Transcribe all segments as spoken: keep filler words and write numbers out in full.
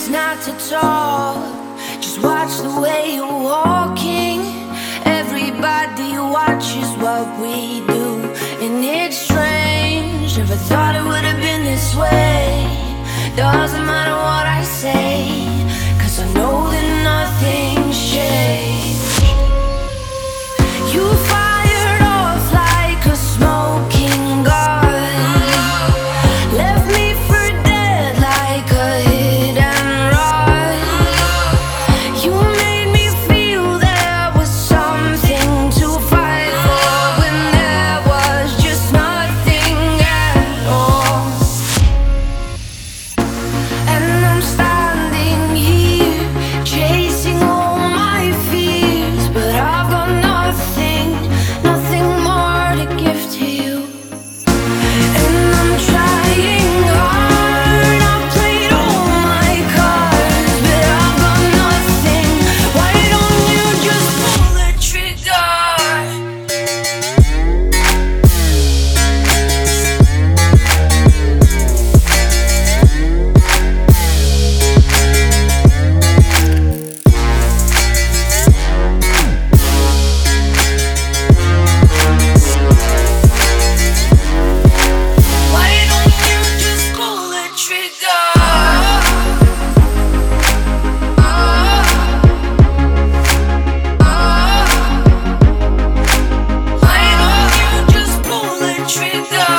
is not to talk, just watch the way you're walking. Everybody watches what we do, and it's strange. Never thought it would have been this way. Doesn't matter what I say, 'cause I know that nothing's changed. You fired off like a smoking gun, left me for dead like a hit and run. You made me feel there was something to fight for when there was just nothing at all. And I'm standing here chasing all my fears, but I've got nothing, nothing more to give to you. And I'm trying hard, I've played all my cards, but I've got nothing. Why don't you just pull the trigger? Why don't you just pull the trigger? Why don't you just pull the trigger?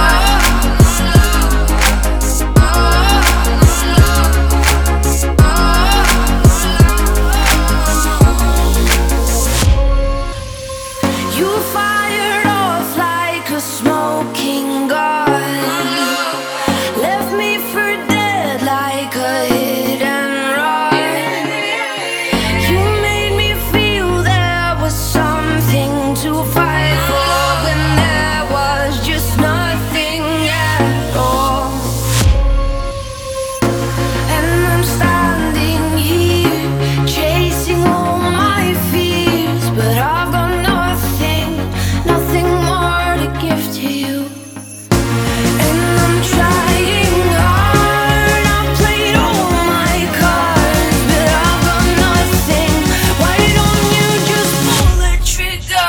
You fired off like a smoking gun, left me for dead like a hit and run. You made me feel there was something to fight for when there was just nothing at all. And I'm standing here chasing all my fears, but I've got nothing, nothing more to give to you. And I'm trying hard, I've played all my cards, but I've got nothing. Why don't you just pull the trigger?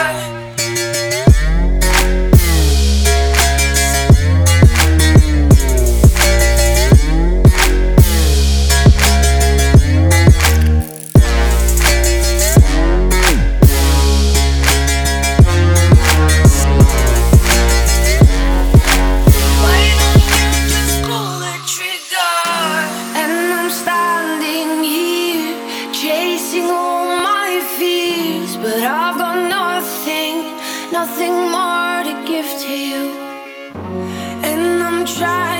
Why don't you just pull the trigger? And I'm standing here chasing all my fears, but I've got nothing, nothing more to give to you. And I'm trying